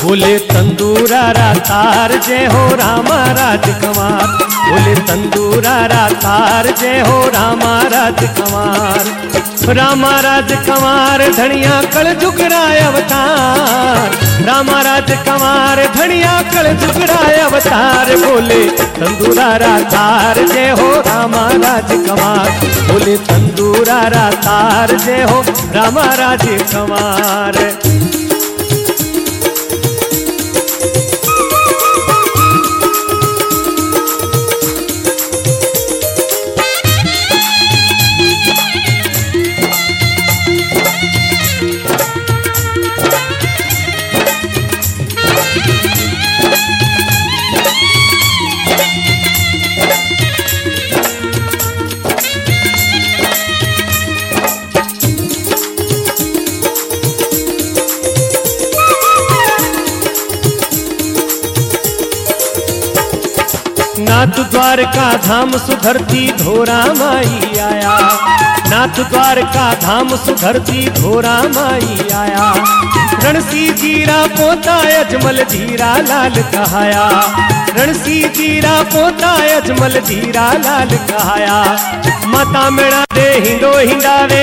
बोले तंदूरारा तार जय हो रामा राजकुमार, बोले तंदूरारा तार जय हो रामा राजकुमार। रामा राजकुमार धनिया कल जुगराय अवतार, रामा राजकुमार धनिया कल जुगराय अवतार। बोले तंदूरारा तार जय हो रामा राजकुमार, बोले तंदूरारा तार जय हो रामा राजकुमार। नाथ द्वारका धाम सुधरती धोरा माई आया, नाथ द्वारका धाम सुधरती धोरा माई आया। रणसी जीरा पोता अजमल धीरा लाल कहाया, रणसी जीरा पोता अजमल धीरा लाल कहाया। माता मेणा दे हिंडो हिंडावे,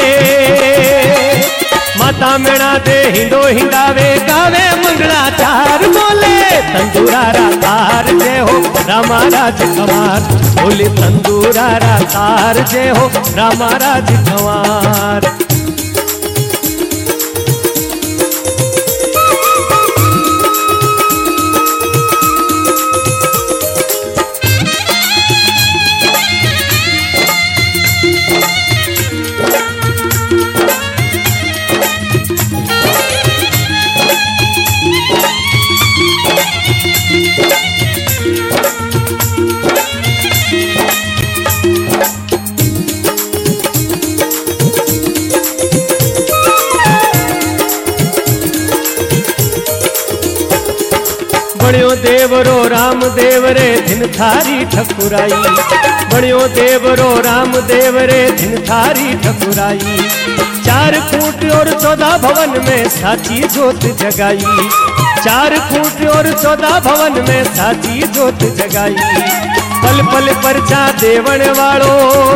माता मेणा दे हिंडो हिंडावे, गावे मंगला चार। बोले तंदूरारा तार जय हो रामा राजकुमार, बोले तंदूरारा तार जय हो रामा राजकुमार। बण्यो देवरो राम देव रे दिन थारी ठकुराई, बण्यो देवरो राम देव रे दिन थारी ठकुराई। 4 फूट और 14 भवन में साची जोत जगाई, 4 फूट और 14 भवन में साची जोत जगाई। पल पल परचा देवण वालो,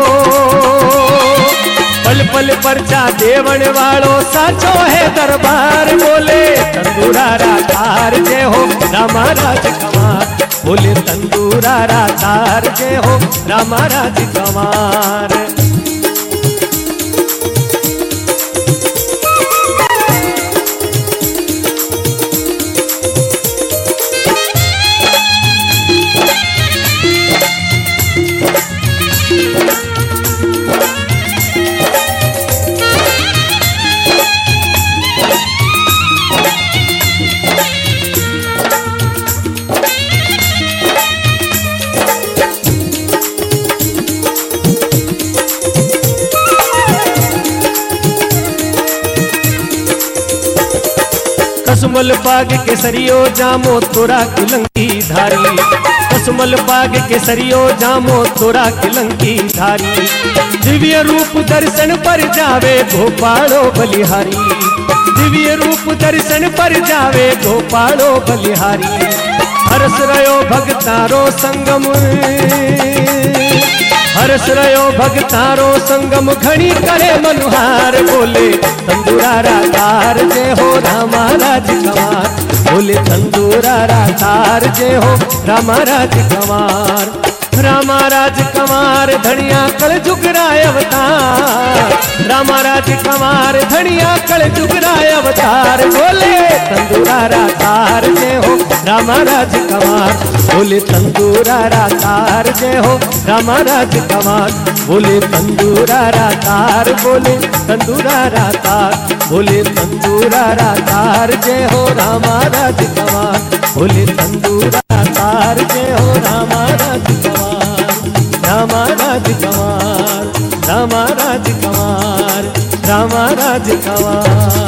पल पल परचा देवण वालो साचो है दरबार। बोले तंदूरारा तार जय हो रामा राजकुमार, बोले तंदूरारा तार जय हो रामा राजकुमार। कसुमल पाग केसरियो जामो तोरा किलंकी धारी, कसुमल पाग केसरियो जामो तोरा किलंकी धारी। दिव्य रूप दर्शन पर जावे गोपालो बलिहारी, दिव्य रूप दर्शन पर जावे गोपालो बलिहारी। हरस रयो भगतारो संगम, हरस रयो भगतारो संगम घणी करे मनुहार। बोले तंदूरारा तार जय हो रामा राजकुमार, बोले तंदूरारा तार जय हो रामा राजकुमार। रामा राजकुमार धनिया कल जुगराय अवतार, रामा राजकुमार धनिया कल जुगराय अवतार। बोले तंदूरारा तार जय हो रामा राजकुमार, बोले तंदूरारा तार जय हो रामा राजकुमार। बोले तंदूरारा तार, बोले तंदूरारा तार, बोले तंदूरारा तार जय हो रामा राजकुमार, बोले तंदूरारा तार जय हो रामा राजकुमार। रामा राजकुमार, रामा राजकुमार, रामा राजकुमार।